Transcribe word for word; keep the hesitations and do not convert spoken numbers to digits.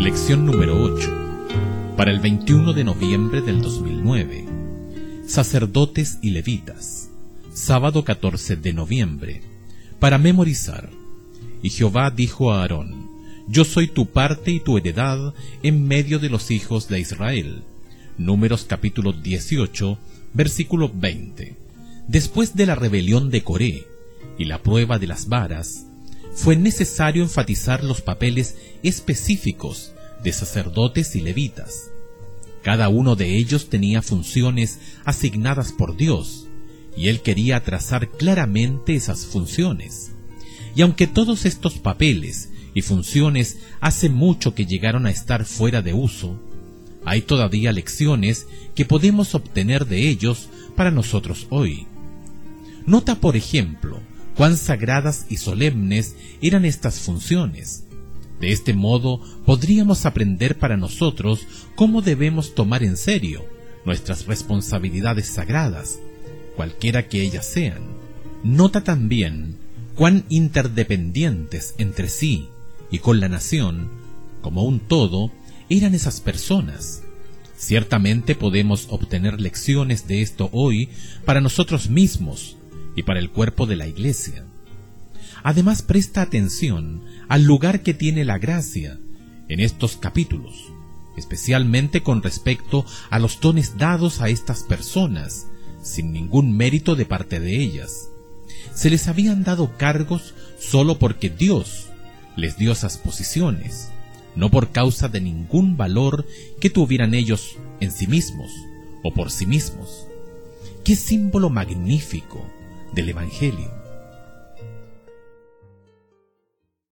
Lección número ocho, para el veintiuno de noviembre del dos mil nueve. Sacerdotes y levitas, sábado catorce de noviembre, para memorizar. Y Jehová dijo a Aarón: Yo soy tu parte y tu heredad en medio de los hijos de Israel. Números capítulo dieciocho, versículo veinte. Después de la rebelión de Coré y la prueba de las varas, fue necesario enfatizar los papeles específicos de sacerdotes y levitas. Cada uno de ellos tenía funciones asignadas por Dios, y él quería trazar claramente esas funciones. Y aunque todos estos papeles y funciones hace mucho que llegaron a estar fuera de uso, hay todavía lecciones que podemos obtener de ellos para nosotros hoy. Nota, por ejemplo, cuán sagradas y solemnes eran estas funciones. De este modo podríamos aprender para nosotros cómo debemos tomar en serio nuestras responsabilidades sagradas, cualquiera que ellas sean. Nota también cuán interdependientes entre sí y con la nación, como un todo, eran esas personas. Ciertamente podemos obtener lecciones de esto hoy para nosotros mismos y para el cuerpo de la Iglesia. Además, presta atención al lugar que tiene la gracia en estos capítulos, especialmente con respecto a los dones dados a estas personas, sin ningún mérito de parte de ellas. Se les habían dado cargos solo porque Dios les dio esas posiciones, no por causa de ningún valor que tuvieran ellos en sí mismos o por sí mismos. ¡Qué símbolo magnífico del Evangelio!